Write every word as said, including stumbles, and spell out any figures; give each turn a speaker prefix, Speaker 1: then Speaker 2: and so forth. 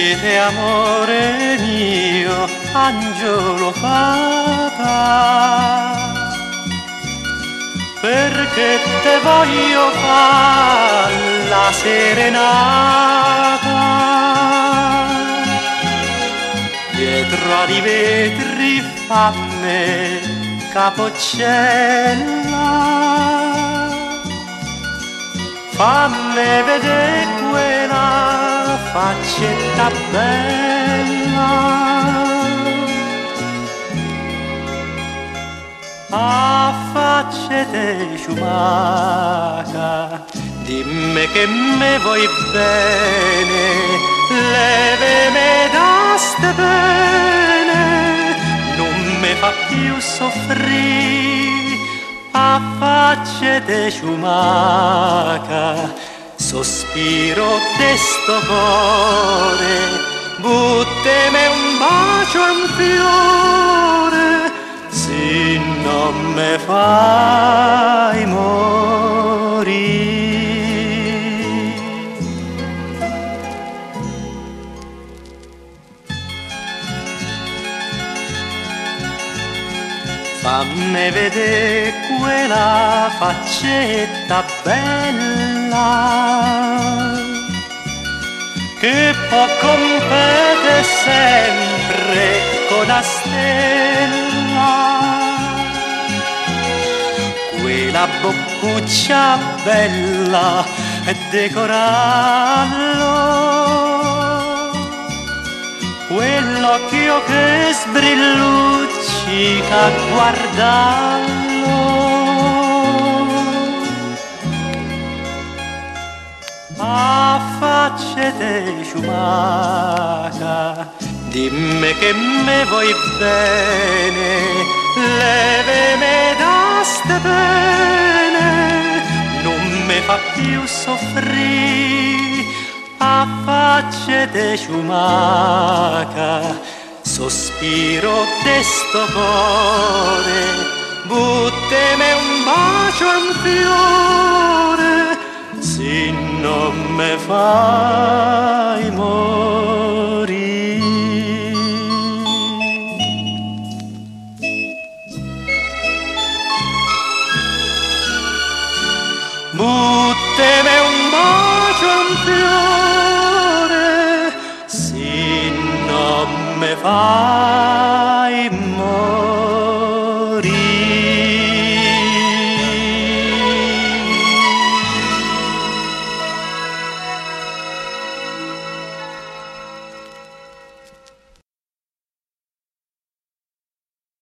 Speaker 1: quiete amore mio, angiolo fata, perché te voglio far la serenata dietro ai vetri. Fammi capoccella, fammi vedere quella faccetta bella, a faccette sciumaca, dimmi che me vuoi bene, levami da ste pene, non mi fa più soffrire, a faccette sciumaca, sospiro de sto cuore, buttami un bacio e un fiore, se non me fai morire. Fammi vedere quella faccetta bella che può competere sempre con la stella, quella boccuccia bella e decorarlo, quell'occhio che sbrilluccica a guardarlo, a faccette sciumaca, dimmi che me vuoi bene, levami da ste pene, non mi fa più soffrire, a faccette sciumaca, sospiro de sto cuore, buttami un bacio e un fiore, se non me fai morire. Buttami un bacio e un fiore, se non me fai morire.